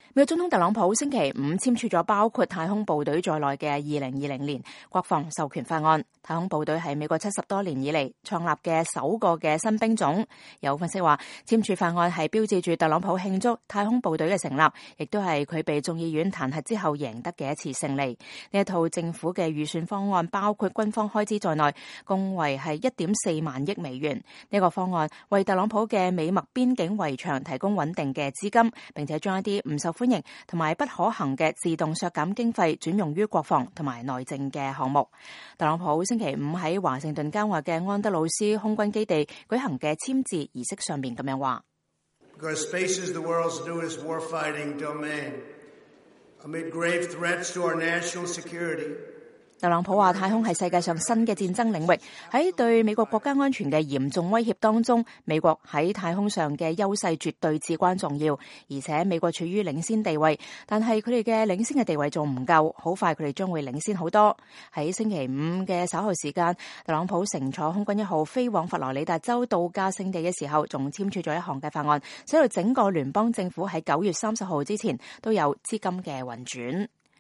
美國總統特朗普星期五簽署咗包括太空部隊在內嘅2020年國防授權法案。太空部隊係美國70多年以嚟創立嘅首個嘅新兵種。有分析話，簽署法案係標誌住特朗普慶祝太空部隊嘅成立，亦都係佢被眾議院彈劾之後贏得嘅一次勝利。呢一套政府嘅預算方案包括軍方開支在內，共為係1.4萬億美元。呢個方案為特朗普嘅美墨邊境圍牆提供穩定嘅資金，並且將一啲唔受歡迎同埋不可行嘅自動削減經費轉用於國防同埋內政嘅項目。特朗普星期五喺華盛頓郊外嘅安德魯斯空軍基地舉行嘅簽字儀式上面咁樣話 ：Because space is the world's newest warfighting domain, amid grave threats to our national security. 特朗普話太空係世界上新嘅戰爭領域，喺對美國國家安全嘅嚴重威脅當中，美國喺太空上嘅優勢絕對至關重要，而且美國處於領先地位，但係佢哋嘅領先嘅地位仲唔夠，好快佢哋將會領先好多。喺星期五嘅稍後時間，特朗普乘坐空軍1號飛往佛羅里達州度假勝地嘅時候，仲簽署咗一項嘅法案，使到整個聯邦政府喺9月30號之前都有資金嘅運轉。